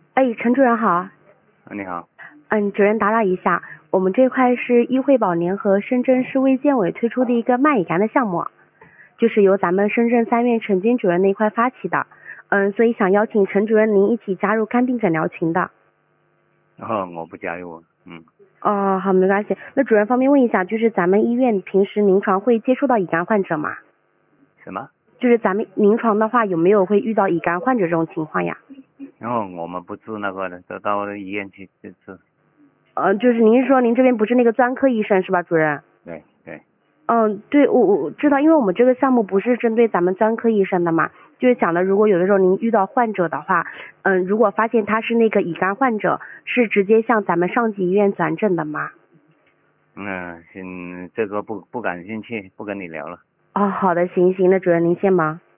哎，陈主任好。 你好。 主任打扰一下，我们这块是医惠保联合深圳市卫健委推出的一个麦乙肝的项目，就是由咱们深圳3院陈军主任那一块发起的，所以想邀请陈主任您一起加入肝病诊疗群的。 我不加入。 哦，好，没关系。那主任方便问一下，就是咱们医院平时临床会接触到乙肝患者吗？ 什么？ 就是咱们临床的话，有没有会遇到乙肝患者这种情况呀？ 然后我们不治那个的，都到医院去治。 就是您是说您这边不是那个专科医生是吧，主任？ 对对。 对，我知道，因为我们这个项目不是针对咱们专科医生的嘛，就是讲的，如果有的时候您遇到患者的话，如果发现他是那个乙肝患者，是直接向咱们上级医院转诊的吗？ 这个不感兴趣，不跟你聊了。 哦，好的，行，那主任您先忙。